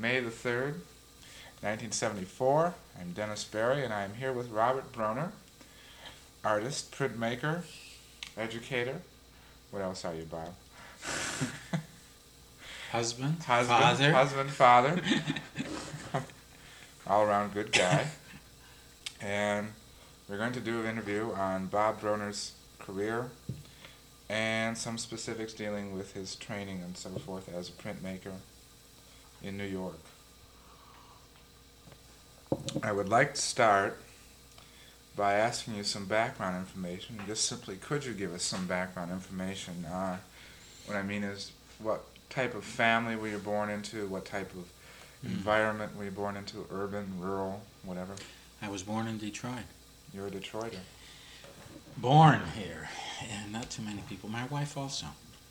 May the 3rd, 1974. I'm Dennis Berry, and I am here with Robert Broner, artist, printmaker, educator. What else are you, Bob? Husband, father. All-around good guy. And we're going to do an interview on Bob Broner's career and some specifics dealing with his training and so forth as a printmaker in New York. I would like to start by asking you some background information. Just simply, could you give us some background information? What I mean is, what type of family were you born into? What type of environment were you born into? Urban, rural, whatever? I was born in Detroit. You're a Detroiter. Born here, and not too many people. My wife also.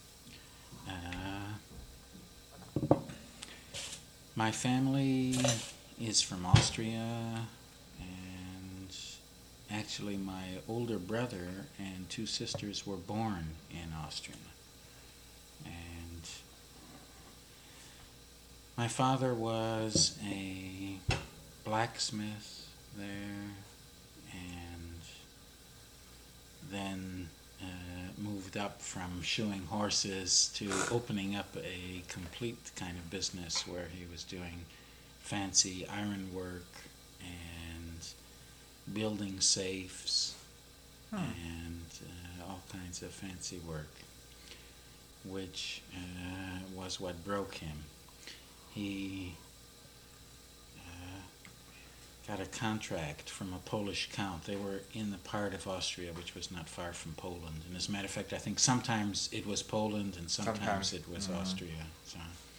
My family is from Austria, and actually my older brother and two sisters were born in Austria. And my father was a blacksmith there, and then moved up from shoeing horses to opening up a complete kind of business where he was doing fancy ironwork and building safes and all kinds of fancy work, which was what broke him. He got a contract from a Polish count. They were in the part of Austria which was not far from Poland. And as a matter of fact, I think sometimes it was Poland and sometimes it was Austria. So,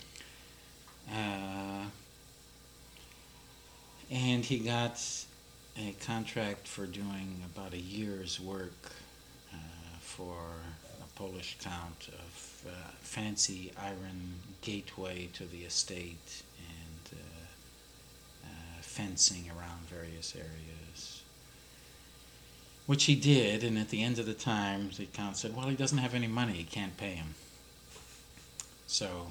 and he got a contract for doing about a year's work for a Polish count of fancy iron gateway to the estate and fencing around various areas, which he did. And at the end of the time, the count said, well, he doesn't have any money, he can't pay him. So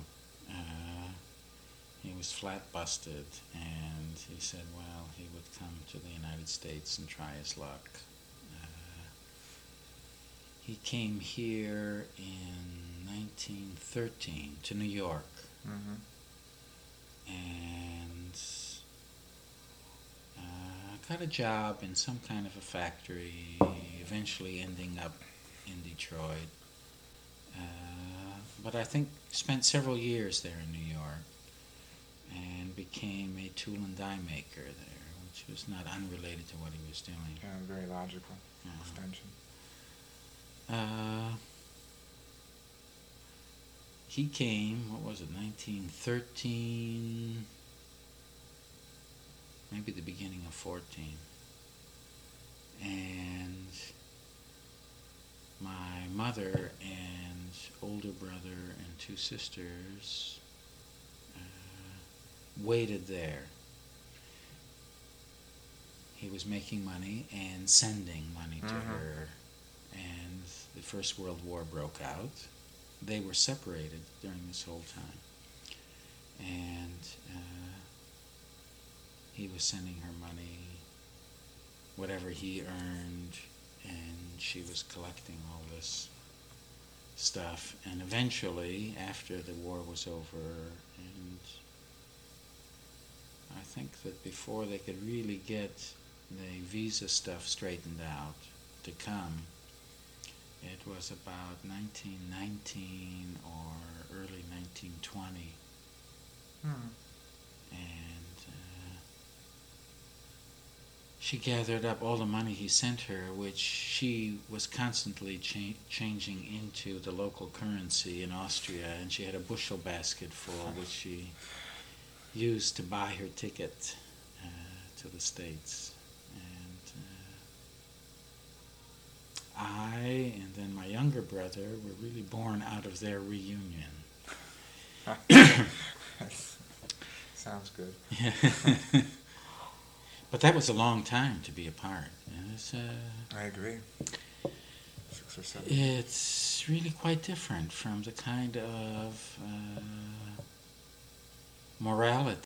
he was flat busted, and he said, well, he would come to the United States and try his luck. He came here in 1913 to New York, and got a job in some kind of a factory, eventually ending up in Detroit. But I think spent several years there in New York and became a tool and die maker there, which was not unrelated to what he was doing. Yeah, very logical extension. He came, 1913, maybe the beginning of 14. And my mother and older brother and two sisters waited there. He was making money and sending money to her. And the First World War broke out. They were separated during this whole time. And he was sending her money, whatever he earned, and she was collecting all this stuff. And eventually, after the war was over, and I think that before they could really get the visa stuff straightened out to come, it was about 1919 or early 1920. And she gathered up all the money he sent her, which she was constantly changing into the local currency in Austria, and she had a bushel basket full, which she used to buy her ticket to the States. I and then my younger brother were really born out of their reunion. Sounds good. Yeah. But that was a long time to be apart. I agree. 6 or 7. It's really quite different from the kind of morality